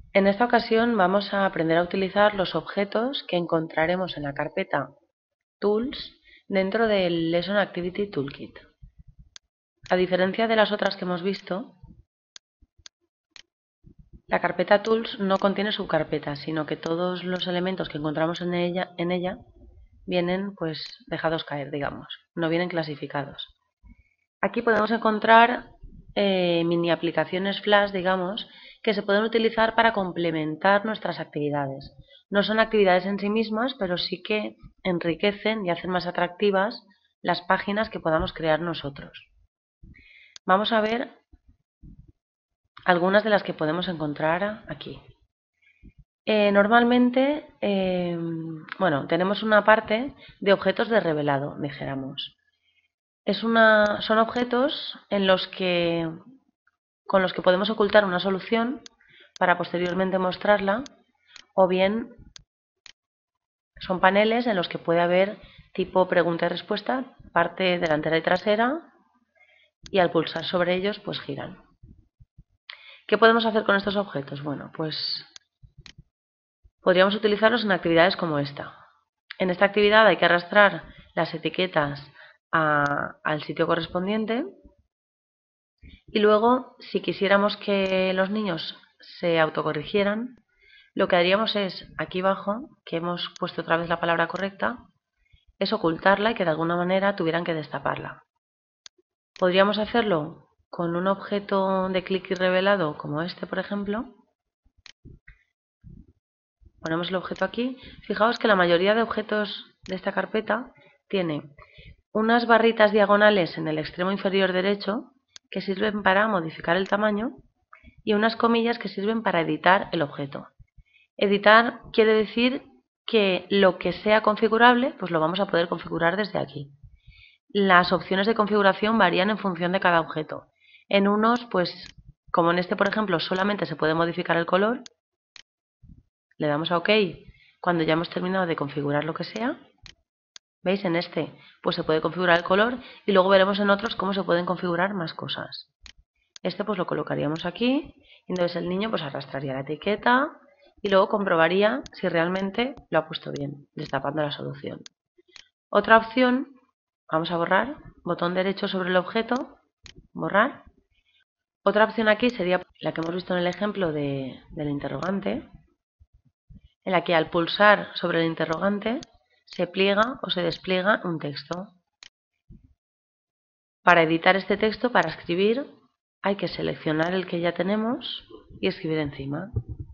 En esta ocasión vamos a aprender a utilizar los objetos que encontraremos en la carpeta Tools dentro del Lesson Activity Toolkit. A diferencia de las otras que hemos visto, la carpeta Tools no contiene subcarpetas, sino que todos los elementos que encontramos en ella vienen pues dejados caer, digamos, no vienen clasificados. Aquí podemos encontrar mini aplicaciones flash, digamos, que se pueden utilizar para complementar nuestras actividades. No son actividades en sí mismas, pero sí que enriquecen y hacen más atractivas las páginas que podamos crear nosotros. Vamos a ver algunas de las que podemos encontrar aquí. Normalmente, tenemos una parte de objetos de revelado, dijéramos. Son objetos con los que podemos ocultar una solución para posteriormente mostrarla, o bien son paneles en los que puede haber tipo pregunta y respuesta, parte delantera y trasera, y al pulsar sobre ellos pues giran. ¿Qué podemos hacer con estos objetos? Bueno, pues podríamos utilizarlos en actividades como esta. En esta actividad hay que arrastrar las etiquetas al sitio correspondiente y luego, si quisiéramos que los niños se autocorrigieran, lo que haríamos es, aquí abajo, que hemos puesto otra vez la palabra correcta, es ocultarla y que de alguna manera tuvieran que destaparla. Podríamos hacerlo con un objeto de clic y revelado como este, por ejemplo. Ponemos el objeto aquí. Fijaos que la mayoría de objetos de esta carpeta tiene unas barritas diagonales en el extremo inferior derecho que sirven para modificar el tamaño y unas comillas que sirven para editar el objeto. Editar quiere decir que lo que sea configurable, pues lo vamos a poder configurar desde aquí. Las opciones de configuración varían en función de cada objeto. En unos, pues como en este por ejemplo, solamente se puede modificar el color, le damos a OK cuando ya hemos terminado de configurar lo que sea. ¿Veis? En este pues se puede configurar el color y luego veremos en otros cómo se pueden configurar más cosas. Este pues lo colocaríamos aquí y entonces el niño pues arrastraría la etiqueta y luego comprobaría si realmente lo ha puesto bien, destapando la solución. Otra opción, vamos a borrar, botón derecho sobre el objeto, borrar. Otra opción aquí sería la que hemos visto en el ejemplo del interrogante, en la que al pulsar sobre el interrogante se pliega o se despliega un texto. Para editar este texto, para escribir, hay que seleccionar el que ya tenemos y escribir encima.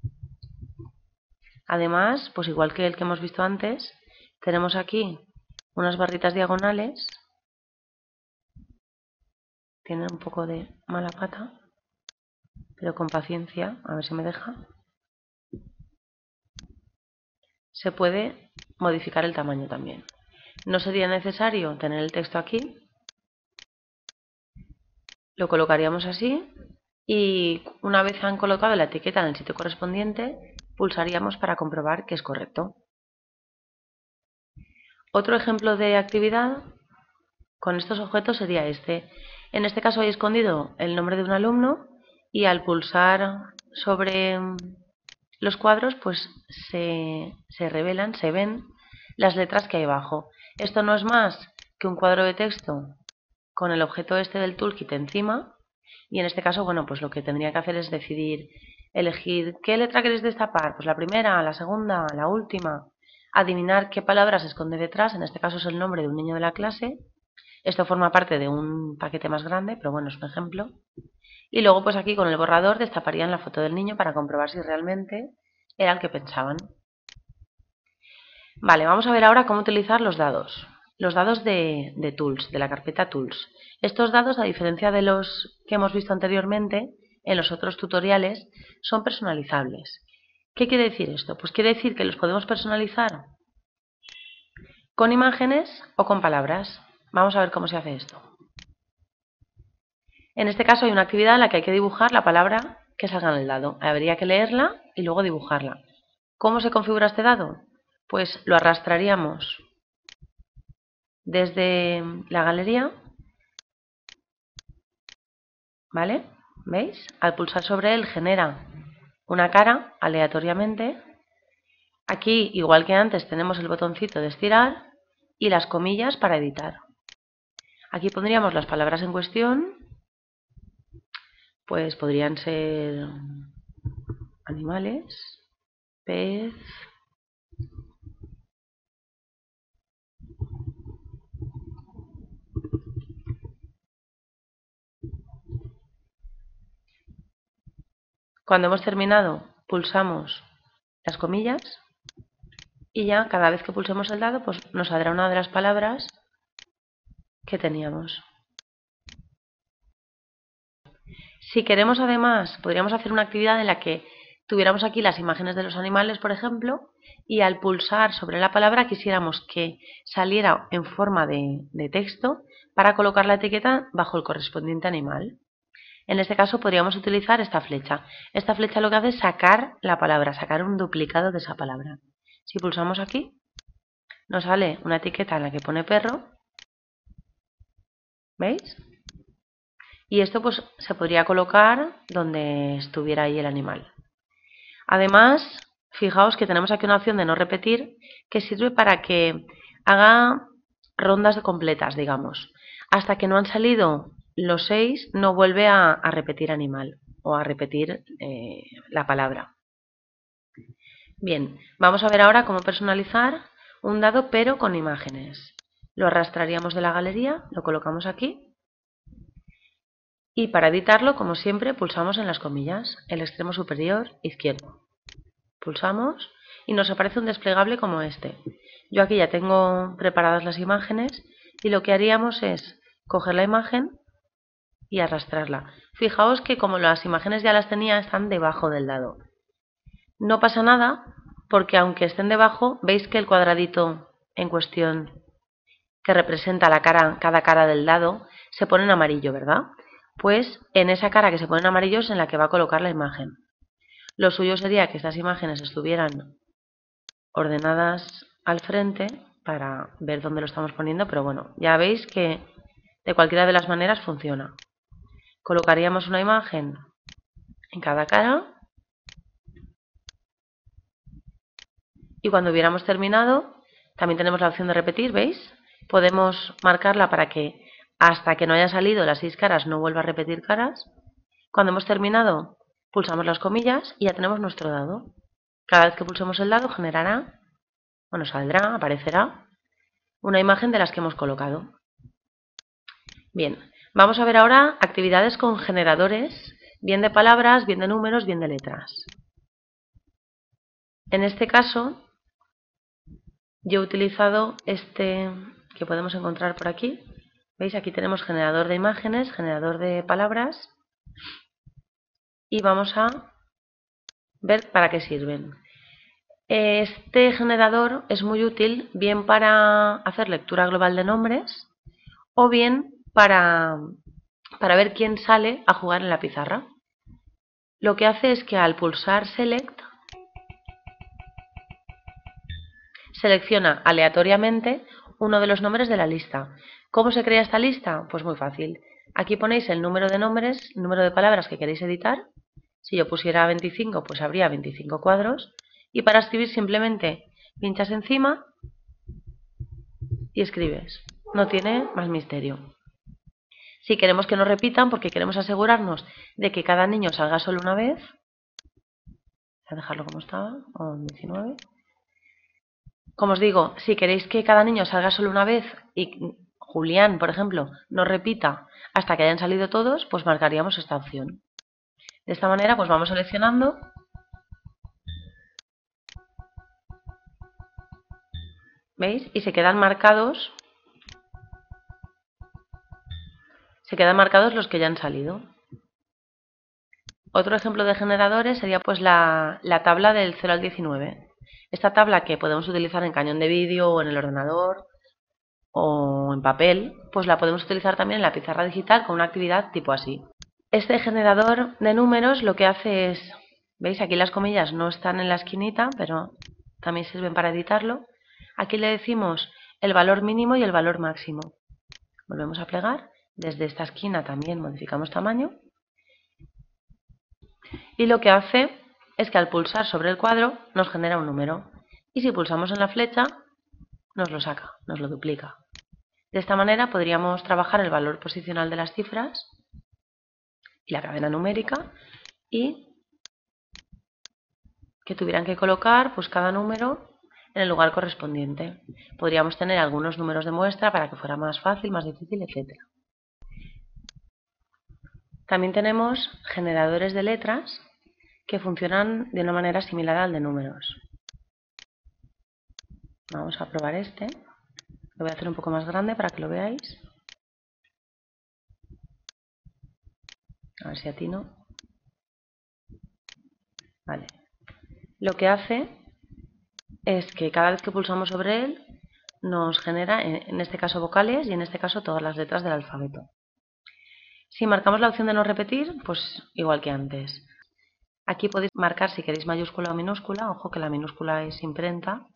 Además, pues igual que el que hemos visto antes, tenemos aquí unas barritas diagonales. Tienen un poco de mala pata, pero con paciencia, a ver si me deja. Se puede modificar el tamaño también. No sería necesario tener el texto aquí. Lo colocaríamos así y una vez han colocado la etiqueta en el sitio correspondiente, pulsaríamos para comprobar que es correcto. Otro ejemplo de actividad con estos objetos sería este. En este caso hay escondido el nombre de un alumno y al pulsar sobre los cuadros pues se revelan, se ven las letras que hay abajo. Esto no es más que un cuadro de texto con el objeto este del toolkit encima y en este caso, bueno, pues lo que tendría que hacer es elegir qué letra queréis destapar, pues la primera, la segunda, la última, adivinar qué palabra se esconde detrás, en este caso es el nombre de un niño de la clase. Esto forma parte de un paquete más grande, pero bueno, es un ejemplo. Y luego pues aquí con el borrador destaparían la foto del niño para comprobar si realmente era el que pensaban. Vale, vamos a ver ahora cómo utilizar los dados. Los dados de Tools, de la carpeta Tools. Estos dados, a diferencia de los que hemos visto anteriormente en los otros tutoriales, son personalizables. ¿Qué quiere decir esto? Pues quiere decir que los podemos personalizar con imágenes o con palabras. Vamos a ver cómo se hace esto. En este caso hay una actividad en la que hay que dibujar la palabra que salga en el dado. Habría que leerla y luego dibujarla. ¿Cómo se configura este dado? Pues lo arrastraríamos desde la galería, ¿vale? ¿Veis? Al pulsar sobre él genera una cara aleatoriamente. Aquí, igual que antes, tenemos el botoncito de estirar y las comillas para editar. Aquí pondríamos las palabras en cuestión, pues podrían ser animales, pez, cuando hemos terminado pulsamos las comillas y ya cada vez que pulsemos el dado pues nos saldrá una de las palabras que teníamos. Si queremos además, podríamos hacer una actividad en la que tuviéramos aquí las imágenes de los animales, por ejemplo, y al pulsar sobre la palabra quisiéramos que saliera en forma de texto para colocar la etiqueta bajo el correspondiente animal. En este caso podríamos utilizar esta flecha. Esta flecha lo que hace es sacar la palabra, sacar un duplicado de esa palabra. Si pulsamos aquí, nos sale una etiqueta en la que pone perro. ¿Veis? Y esto pues se podría colocar donde estuviera ahí el animal. Además, fijaos que tenemos aquí una opción de no repetir que sirve para que haga rondas completas, digamos. Hasta que no han salido los 6 no vuelve a repetir animal o a repetir la palabra. Bien, vamos a ver ahora cómo personalizar un dado pero con imágenes. Lo arrastraríamos de la galería, lo colocamos aquí y para editarlo, como siempre, pulsamos en las comillas, el extremo superior izquierdo. Pulsamos y nos aparece un desplegable como este. Yo aquí ya tengo preparadas las imágenes y lo que haríamos es coger la imagen y arrastrarla. Fijaos que como las imágenes ya las tenía, están debajo del dado. No pasa nada porque aunque estén debajo, veis que el cuadradito en cuestión que representa cada cara del dado se pone en amarillo, ¿verdad? Pues en esa cara que se pone en amarillo es en la que va a colocar la imagen. Lo suyo sería que estas imágenes estuvieran ordenadas al frente para ver dónde lo estamos poniendo, pero bueno, ya veis que de cualquiera de las maneras funciona. Colocaríamos una imagen en cada cara y cuando hubiéramos terminado, también tenemos la opción de repetir, ¿veis? Podemos marcarla para que hasta que no haya salido las 6 caras no vuelva a repetir caras. Cuando hemos terminado, pulsamos las comillas y ya tenemos nuestro dado. Cada vez que pulsemos el dado generará, bueno, saldrá, aparecerá una imagen de las que hemos colocado. Bien, vamos a ver ahora actividades con generadores, bien de palabras, bien de números, bien de letras. En este caso, yo he utilizado este que podemos encontrar por aquí. ¿Veis? Aquí tenemos generador de imágenes, generador de palabras y vamos a ver para qué sirven. Este generador es muy útil bien para hacer lectura global de nombres o bien para ver quién sale a jugar en la pizarra. Lo que hace es que al pulsar Select selecciona aleatoriamente uno de los nombres de la lista. ¿Cómo se crea esta lista? Pues muy fácil. Aquí ponéis el número de nombres, número de palabras que queréis editar. Si yo pusiera 25, pues habría 25 cuadros. Y para escribir simplemente pinchas encima y escribes. No tiene más misterio. Si queremos que no repitan, porque queremos asegurarnos de que cada niño salga solo una vez, voy a dejarlo como estaba, o 19. Como os digo, si queréis que cada niño salga solo una vez y Julián, por ejemplo, no repita hasta que hayan salido todos, pues marcaríamos esta opción. De esta manera, pues vamos seleccionando. ¿Veis? Y se quedan marcados los que ya han salido. Otro ejemplo de generadores sería pues la tabla del 0 al 19. Esta tabla que podemos utilizar en cañón de vídeo o en el ordenador o en papel, pues la podemos utilizar también en la pizarra digital con una actividad tipo así. Este generador de números lo que hace es, ¿veis? Aquí las comillas no están en la esquinita, pero también sirven para editarlo. Aquí le decimos el valor mínimo y el valor máximo. Volvemos a plegar. Desde esta esquina también modificamos tamaño. Y lo que hace es que al pulsar sobre el cuadro nos genera un número. Y si pulsamos en la flecha, nos lo saca, nos lo duplica. De esta manera podríamos trabajar el valor posicional de las cifras y la cadena numérica y que tuvieran que colocar pues cada número en el lugar correspondiente. Podríamos tener algunos números de muestra para que fuera más fácil, más difícil, etc. También tenemos generadores de letras que funcionan de una manera similar al de números. Vamos a probar este. Lo voy a hacer un poco más grande para que lo veáis. A ver si atino. Vale. Lo que hace es que cada vez que pulsamos sobre él nos genera, en este caso, vocales y en este caso todas las letras del alfabeto. Si marcamos la opción de no repetir, pues igual que antes. Aquí podéis marcar si queréis mayúscula o minúscula. Ojo que la minúscula es imprenta.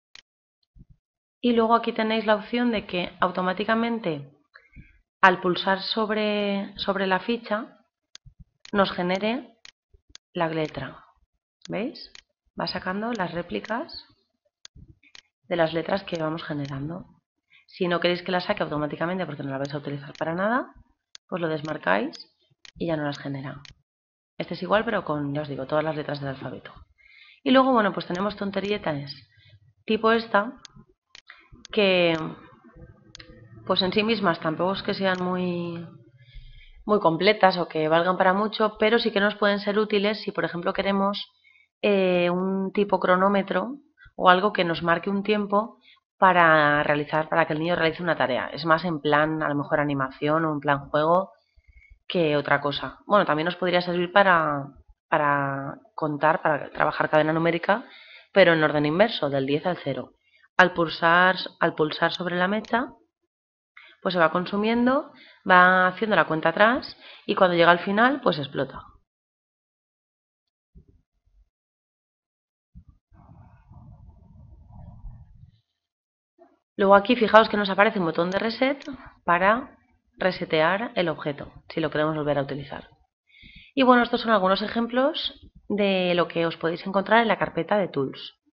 Y luego aquí tenéis la opción de que automáticamente al pulsar sobre la ficha nos genere la letra. ¿Veis? Va sacando las réplicas de las letras que vamos generando. Si no queréis que la saque automáticamente porque no la vais a utilizar para nada, pues lo desmarcáis y ya no las genera. Este es igual, pero con, ya os digo, todas las letras del alfabeto. Y luego, bueno, pues tenemos tonterietas tipo esta, que pues en sí mismas tampoco es que sean muy completas o que valgan para mucho, pero sí que nos pueden ser útiles si, por ejemplo, queremos un tipo cronómetro o algo que nos marque un tiempo para que el niño realice una tarea. Es más en plan, a lo mejor, animación o en plan juego que otra cosa. Bueno, también nos podría servir para contar, para trabajar cadena numérica, pero en orden inverso, del 10 al 0. Al pulsar sobre la mecha, pues se va consumiendo, va haciendo la cuenta atrás y cuando llega al final, pues explota. Luego aquí fijaos que nos aparece un botón de reset para resetear el objeto, si lo queremos volver a utilizar. Y bueno, estos son algunos ejemplos de lo que os podéis encontrar en la carpeta de Tools.